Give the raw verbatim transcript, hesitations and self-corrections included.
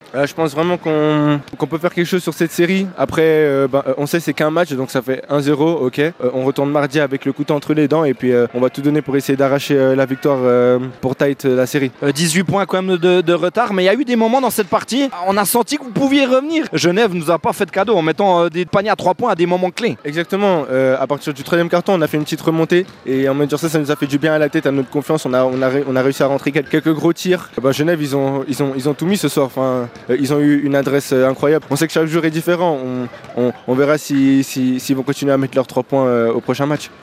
Euh, je pense vraiment qu'on qu'on peut faire quelque chose sur cette série. Après, euh, bah, on sait c'est qu'un match, donc ça fait un zéro, ok. Euh, on retourne mardi avec le couteau entre les dents et puis euh, on va tout donner pour essayer d'arracher euh, la victoire euh, pour tight euh, la série. Euh, dix-huit points quand même de, de retard, mais il y a eu des moments dans cette partie, on a senti que vous pouviez revenir. Genève nous a pas fait de cadeau en mettant euh, des paniers à trois points à des moments clés. Exactement. Euh, à partir du troisième carton, on a fait une petite remontée et en même temps ça, ça nous a fait du bien à la tête, à notre confiance. On a, on a, on a réussi à rentrer quelques gros tirs. Bah, Genève, ils ont, ils ont, ils ont tout mis ce soir. Enfin, euh, ils ont eu une adresse euh, incroyable. On sait que chaque jour est différent. On, on, on verra s'ils si, si, s'ils vont continuer à mettre leurs trois points euh, au prochain match.